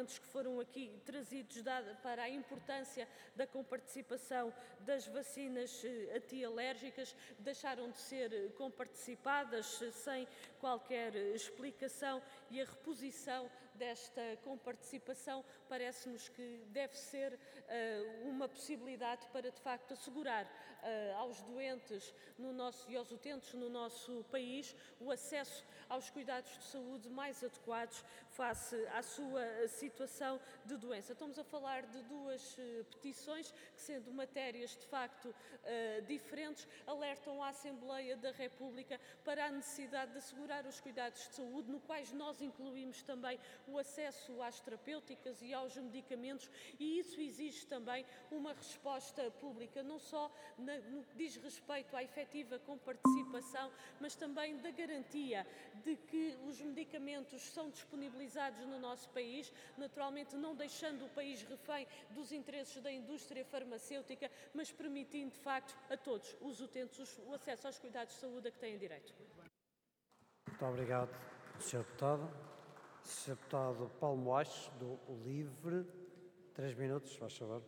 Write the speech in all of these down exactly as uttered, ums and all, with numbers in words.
argumentos que foram aqui trazidos para a importância da comparticipação das vacinas antialérgicas, deixaram de ser comparticipadas sem qualquer explicação, e a reposição desta comparticipação parece-nos que deve ser uh, uma possibilidade para, de facto, assegurar uh, aos doentes no nosso, e aos utentes no nosso país o acesso aos cuidados de saúde mais adequados face à sua situação de doença. Estamos a falar de duas uh, petições que, sendo matérias de facto uh, diferentes, alertam a Assembleia da República para a necessidade de assegurar os cuidados de saúde, no quais nós incluímos também o acesso às terapêuticas e aos medicamentos, e isso exige também uma resposta pública, não só na, no que diz respeito à efetiva comparticipação, mas também da garantia de que os medicamentos são disponibilizados no nosso país, naturalmente não deixando o país refém dos interesses da indústria farmacêutica, mas permitindo de facto a todos os utentes o acesso aos cuidados de saúde a que têm direito. Muito obrigado, senhor Deputado. senhor Deputado Paulo Moaches, do LIVRE, três minutos, faz favor.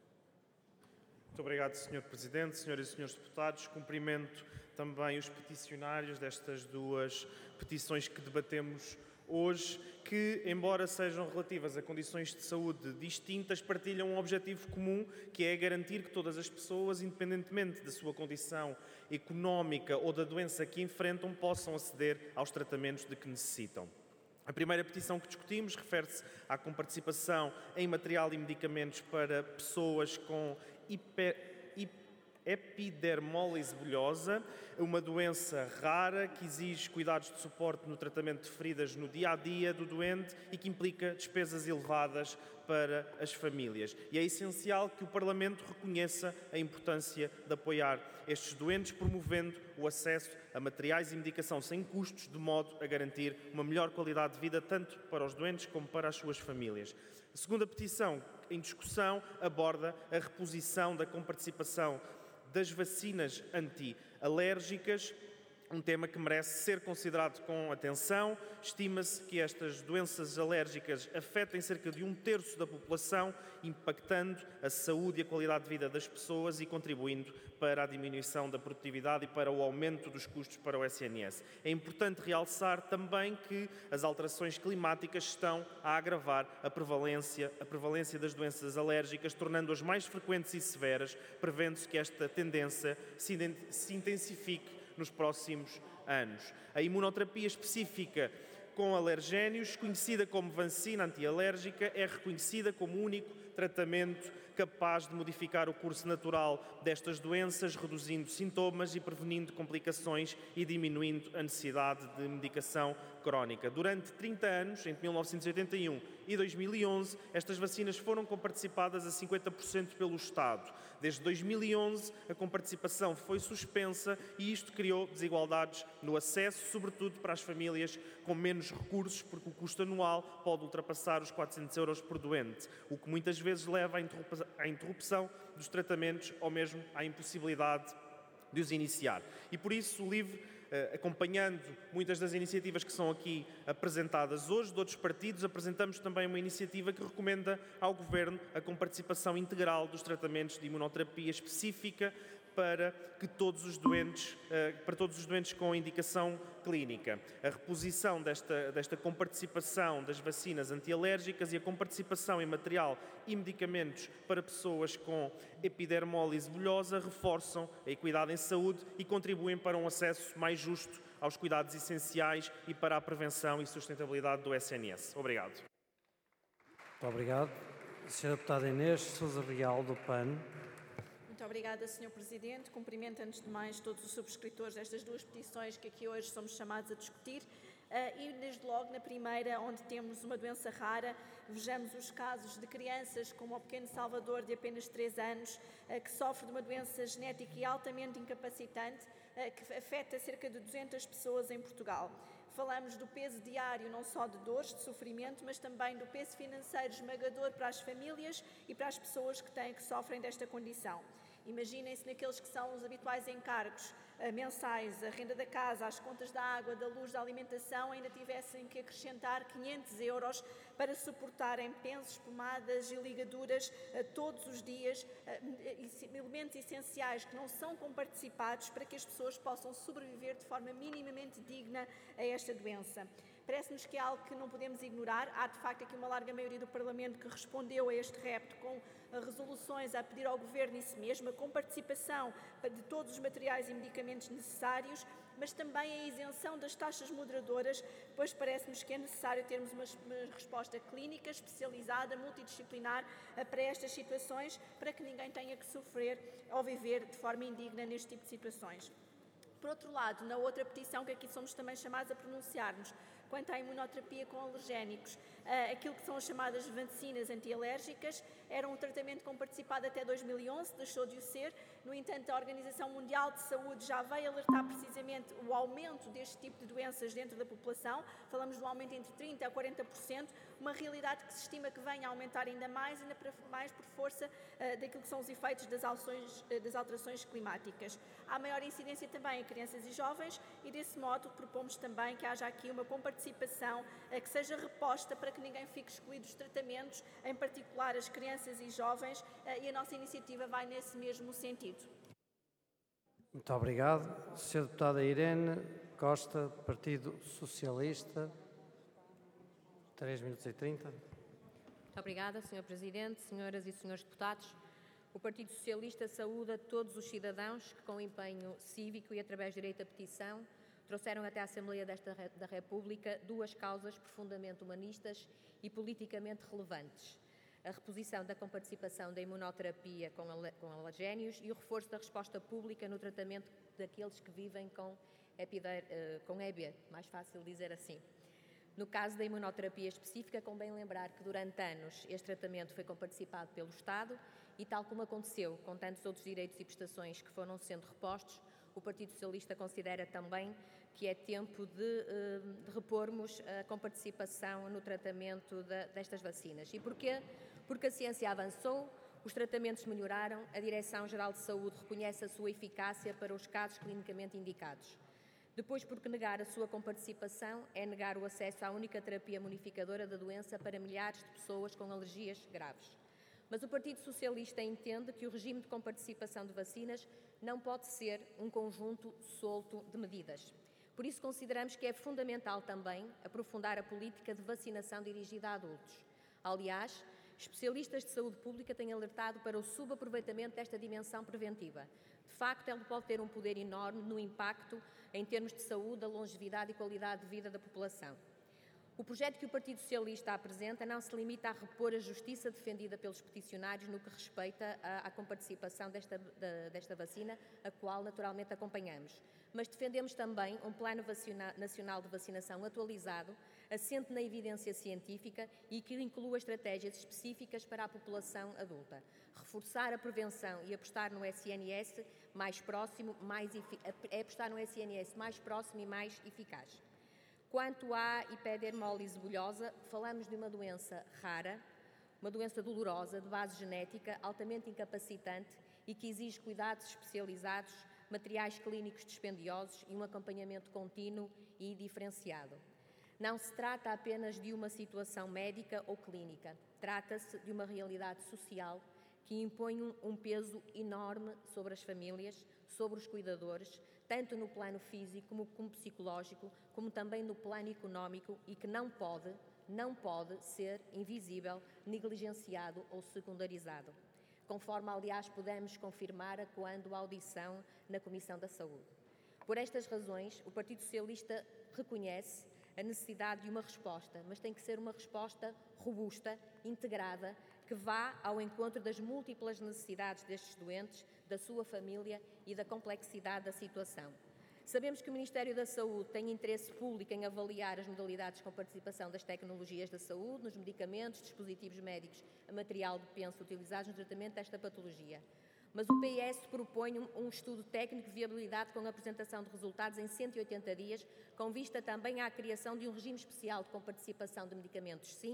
Muito obrigado, senhor Presidente, senhoras e senhores deputados. Cumprimento também os peticionários destas duas petições que debatemos hoje, que, embora sejam relativas a condições de saúde distintas, partilham um objetivo comum, que é garantir que todas as pessoas, independentemente da sua condição económica ou da doença que enfrentam, possam aceder aos tratamentos de que necessitam. A primeira petição que discutimos refere-se à comparticipação em material e medicamentos para pessoas com hiper, hiper, epidermólise bulhosa, uma doença rara que exige cuidados de suporte no tratamento de feridas no dia-a-dia do doente e que implica despesas elevadas para as famílias. E é essencial que o Parlamento reconheça a importância de apoiar estes doentes, promovendo o acesso a materiais e medicação sem custos, de modo a garantir uma melhor qualidade de vida tanto para os doentes como para as suas famílias. A segunda petição em discussão aborda a reposição da comparticipação das vacinas anti-alérgicas, um tema que merece ser considerado com atenção. Estima-se que estas doenças alérgicas afetem cerca de um terço da população, impactando a saúde e a qualidade de vida das pessoas e contribuindo para a diminuição da produtividade e para o aumento dos custos para o S N S. É importante realçar também que as alterações climáticas estão a agravar a prevalência, a prevalência das doenças alérgicas, tornando-as mais frequentes e severas, prevendo-se que esta tendência se intensifique nos próximos anos. A imunoterapia específica com alergénios, conhecida como vacina antialérgica, é reconhecida como o único tratamento capaz de modificar o curso natural destas doenças, reduzindo sintomas e prevenindo complicações e diminuindo a necessidade de medicação crónica. Durante trinta anos, entre mil novecentos e oitenta e um e dois mil e onze, estas vacinas foram comparticipadas a cinquenta por cento pelo Estado. Desde dois mil e onze, a comparticipação foi suspensa e isto criou desigualdades no acesso, sobretudo para as famílias com menos recursos, porque o custo anual pode ultrapassar os quatrocentos euros por doente, o que muitas vezes leva à interrupção dos tratamentos ou mesmo à impossibilidade de os iniciar. E por isso o LIVRE, acompanhando muitas das iniciativas que são aqui apresentadas hoje de outros partidos, apresentamos também uma iniciativa que recomenda ao Governo a comparticipação integral dos tratamentos de imunoterapia específica para que todos os doentes, para todos os doentes com indicação clínica. A reposição desta, desta comparticipação das vacinas antialérgicas e a comparticipação em material e medicamentos para pessoas com epidermólise bulhosa reforçam a equidade em saúde e contribuem para um acesso mais justo aos cuidados essenciais e para a prevenção e sustentabilidade do S N S. Obrigado. Muito obrigado. senhora Deputada Inês Sousa Real, do P A N. Muito obrigada, senhor Presidente. Cumprimento, antes de mais, todos os subscritores destas duas petições que aqui hoje somos chamados a discutir. Uh, e, desde logo, na primeira, onde temos uma doença rara, vejamos os casos de crianças como o pequeno Salvador, de apenas três anos, uh, que sofre de uma doença genética e altamente incapacitante, uh, que afeta cerca de duzentas pessoas em Portugal. Falamos do peso diário, não só de dores, de sofrimento, mas também do peso financeiro esmagador para as famílias e para as pessoas que têm, que sofrem desta condição. Imaginem-se naqueles que são os habituais encargos mensais, a renda da casa, as contas da água, da luz, da alimentação, ainda tivessem que acrescentar quinhentos euros para suportarem pensos, pomadas e ligaduras todos os dias, elementos essenciais que não são comparticipados para que as pessoas possam sobreviver de forma minimamente digna a esta doença. Parece-nos que é algo que não podemos ignorar. Há, de facto, aqui uma larga maioria do Parlamento que respondeu a este repto com resoluções a pedir ao Governo isso mesmo, a comparticipação de todos os materiais e medicamentos necessários, mas também a isenção das taxas moderadoras, pois parece-nos que é necessário termos uma, uma resposta clínica, especializada, multidisciplinar para estas situações, para que ninguém tenha que sofrer ou viver de forma indigna neste tipo de situações. Por outro lado, na outra petição que aqui somos também chamados a pronunciar-nos, quanto à imunoterapia com alergénicos, aquilo que são as chamadas vacinas antialérgicas, era um tratamento comparticipado até dois mil e onze, deixou de o ser. No entanto, a Organização Mundial de Saúde já veio alertar precisamente o aumento deste tipo de doenças dentro da população. Falamos de um aumento entre trinta por cento a quarenta por cento, uma realidade que se estima que venha a aumentar ainda mais, ainda mais por força uh, daquilo que são os efeitos das alterações, uh, das alterações climáticas. Há maior incidência também em crianças e jovens e, desse modo, propomos também que haja aqui uma comparticipação uh, que seja reposta para que ninguém fique excluído dos tratamentos, em particular as crianças e jovens, uh, e a nossa iniciativa vai nesse mesmo sentido. Muito obrigado. senhora Deputada Irene Costa, Partido Socialista, três minutos e trinta. Muito obrigada, senhor Presidente, senhoras e senhores deputados. O Partido Socialista saúda todos os cidadãos que, com empenho cívico e através do direito à petição, trouxeram até a Assembleia desta, da República duas causas profundamente humanistas e politicamente relevantes: a reposição da comparticipação da imunoterapia com, com alergénios e o reforço da resposta pública no tratamento daqueles que vivem com, epider, com ébia, mais fácil dizer assim. No caso da imunoterapia específica, convém lembrar que durante anos este tratamento foi comparticipado pelo Estado e, tal como aconteceu com tantos outros direitos e prestações que foram sendo repostos, o Partido Socialista considera também que é tempo de, de repormos a comparticipação no tratamento de, destas vacinas. E porquê? Porque a ciência avançou, os tratamentos melhoraram, a Direção-Geral de Saúde reconhece a sua eficácia para os casos clinicamente indicados. Depois, porque negar a sua comparticipação é negar o acesso à única terapia bonificadora da doença para milhares de pessoas com alergias graves. Mas o Partido Socialista entende que o regime de comparticipação de vacinas não pode ser um conjunto solto de medidas. Por isso, consideramos que é fundamental também aprofundar a política de vacinação dirigida a adultos. Aliás, especialistas de saúde pública têm alertado para o subaproveitamento desta dimensão preventiva. De facto, ela pode ter um poder enorme no impacto em termos de saúde, a longevidade e qualidade de vida da população. O projeto que o Partido Socialista apresenta não se limita a repor a justiça defendida pelos peticionários no que respeita à, à comparticipação desta, da, desta vacina, a qual naturalmente acompanhamos. Mas defendemos também um plano vacina, nacional de vacinação atualizado, assente na evidência científica e que inclua estratégias específicas para a população adulta. Reforçar a prevenção e apostar no S N S mais próximo, mais é apostar no S N S mais próximo e mais eficaz. Quanto à epidermólise bulhosa, falamos de uma doença rara, uma doença dolorosa, de base genética, altamente incapacitante e que exige cuidados especializados, materiais clínicos dispendiosos e um acompanhamento contínuo e diferenciado. Não se trata apenas de uma situação médica ou clínica, trata-se de uma realidade social que impõe um, um peso enorme sobre as famílias, sobre os cuidadores, tanto no plano físico como, como psicológico, como também no plano económico e que não pode, não pode ser invisível, negligenciado ou secundarizado, conforme, aliás, pudemos confirmar quando a audição na Comissão da Saúde. Por estas razões, o Partido Socialista reconhece a necessidade de uma resposta, mas tem que ser uma resposta robusta, integrada, que vá ao encontro das múltiplas necessidades destes doentes, da sua família e da complexidade da situação. Sabemos que o Ministério da Saúde tem interesse público em avaliar as modalidades com participação das tecnologias da saúde, nos medicamentos, dispositivos médicos, a material de penso utilizados no tratamento desta patologia. Mas o P S propõe um, um estudo técnico de viabilidade com a apresentação de resultados em cento e oitenta dias, com vista também à criação de um regime especial de comparticipação de medicamentos, sim,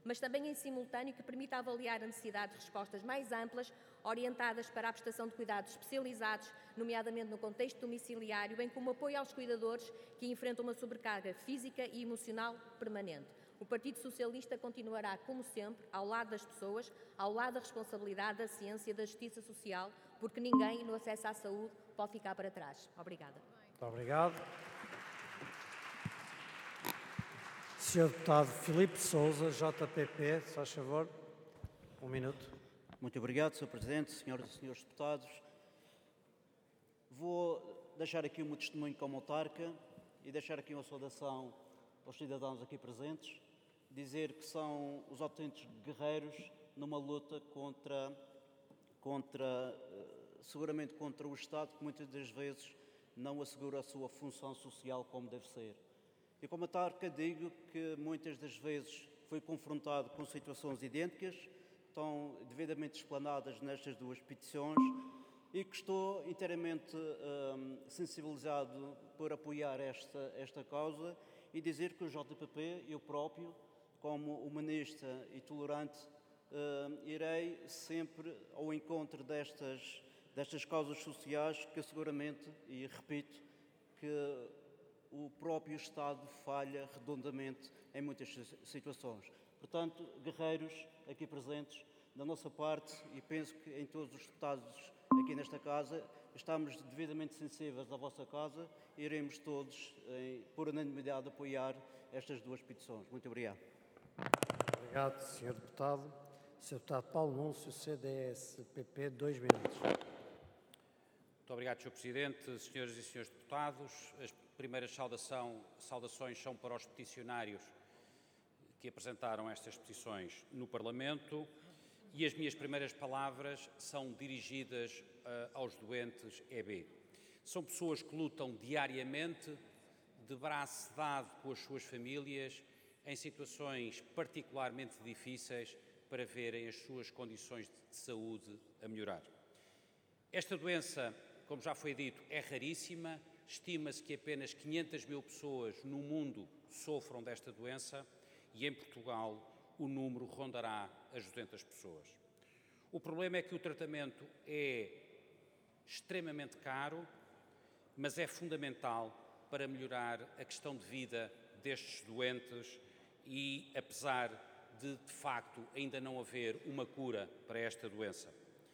mas também em simultâneo que permita avaliar a necessidade de respostas mais amplas, orientadas para a prestação de cuidados especializados, nomeadamente no contexto domiciliário, bem como apoio aos cuidadores que enfrentam uma sobrecarga física e emocional permanente. O Partido Socialista continuará, como sempre, ao lado das pessoas, ao lado da responsabilidade, da ciência e da justiça social, porque ninguém, no acesso à saúde, pode ficar para trás. Obrigada. Muito obrigado. senhor Deputado Filipe Sousa, J P P, se faz favor, um minuto. Muito obrigado, senhor Presidente, senhoras e senhores deputados. Vou deixar aqui o meu testemunho como autarca e deixar aqui uma saudação aos cidadãos aqui presentes, dizer que são os autênticos guerreiros numa luta contra, contra, seguramente contra o Estado, que muitas das vezes não assegura a sua função social como deve ser. E como autarca digo que muitas das vezes fui confrontado com situações idênticas, estão devidamente explanadas nestas duas petições, e que estou inteiramente hum, sensibilizado por apoiar esta, esta causa e dizer que o J P P, eu próprio, como humanista e tolerante, hum, irei sempre ao encontro destas, destas causas sociais que seguramente, e repito, que o próprio Estado falha redondamente em muitas situações. Portanto, guerreiros aqui presentes, da nossa parte, e penso que em todos os deputados aqui nesta casa, estamos devidamente sensíveis à vossa causa e iremos todos, em, por unanimidade, apoiar estas duas petições. Muito obrigado. Obrigado, senhor Deputado. senhor Deputado Paulo Núncio, C D S P P, dois minutos. Muito obrigado, senhor Presidente, senhoras e senhores deputados. As primeiras saudação, saudações são para os peticionários que apresentaram estas petições no Parlamento. E as minhas primeiras palavras são dirigidas uh, aos doentes E B. São pessoas que lutam diariamente, de braço dado com as suas famílias, em situações particularmente difíceis para verem as suas condições de saúde a melhorar. Esta doença, como já foi dito, é raríssima. Estima-se que apenas quinhentas mil pessoas no mundo sofram desta doença e em Portugal o número rondará as duzentas pessoas. O problema é que o tratamento é extremamente caro, mas é fundamental para melhorar a questão de vida destes doentes e, apesar de, de facto, ainda não haver uma cura para esta doença.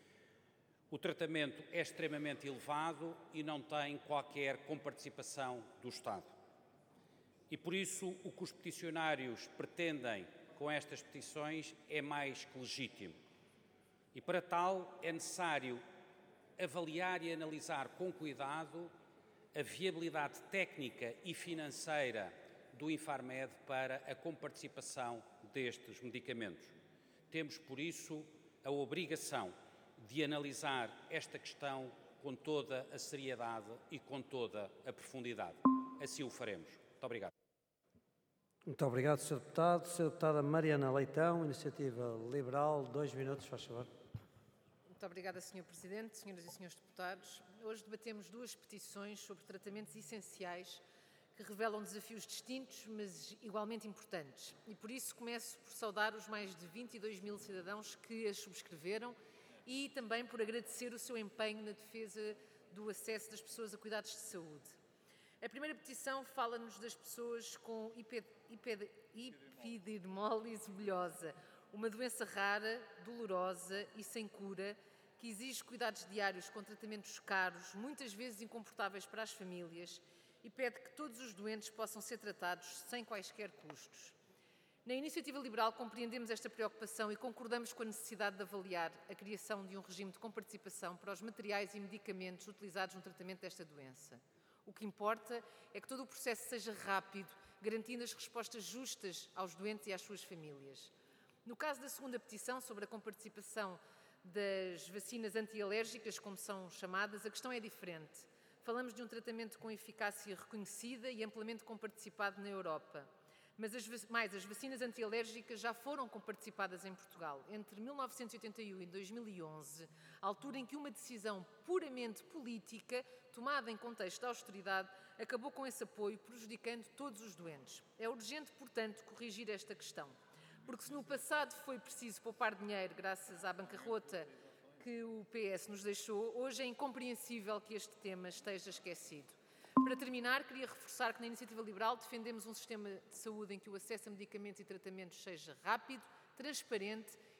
O tratamento é extremamente elevado e não tem qualquer comparticipação do Estado. E, por isso, o que os peticionários pretendem com estas petições é mais que legítimo. E para tal é necessário avaliar e analisar com cuidado a viabilidade técnica e financeira do Infarmed para a comparticipação destes medicamentos. Temos, por isso, a obrigação de analisar esta questão com toda a seriedade e com toda a profundidade. Assim o faremos. Muito obrigado. Muito obrigado, senhor Deputado. senhora Deputada Mariana Leitão, Iniciativa Liberal, dois minutos, faz favor. Muito obrigada, senhor Presidente, senhoras e senhores deputados. Hoje debatemos duas petições sobre tratamentos essenciais que revelam desafios distintos, mas igualmente importantes. E por isso começo por saudar os mais de vinte e dois mil cidadãos que as subscreveram e também por agradecer o seu empenho na defesa do acesso das pessoas a cuidados de saúde. A primeira petição fala-nos das pessoas com epidermólise bulhosa, uma doença rara, dolorosa e sem cura, que exige cuidados diários com tratamentos caros, muitas vezes incomportáveis para as famílias, e pede que todos os doentes possam ser tratados sem quaisquer custos. Na Iniciativa Liberal compreendemos esta preocupação e concordamos com a necessidade de avaliar a criação de um regime de comparticipação para os materiais e medicamentos utilizados no tratamento desta doença. O que importa é que todo o processo seja rápido, garantindo as respostas justas aos doentes e às suas famílias. No caso da segunda petição, sobre a comparticipação das vacinas antialérgicas, como são chamadas, a questão é diferente. Falamos de um tratamento com eficácia reconhecida e amplamente comparticipado na Europa. Mas as, mais, as vacinas antialérgicas já foram comparticipadas em Portugal entre mil novecentos e oitenta e um e dois mil e onze, altura em que uma decisão puramente política, tomada em contexto de austeridade, acabou com esse apoio, prejudicando todos os doentes. É urgente, portanto, corrigir esta questão. porque se no passado foi preciso poupar dinheiro graças à bancarrota que o P S nos deixou, hoje é incompreensível que este tema esteja esquecido. Para terminar, queria reforçar que na Iniciativa Liberal defendemos um sistema de saúde em que o acesso a medicamentos e tratamentos seja rápido, transparente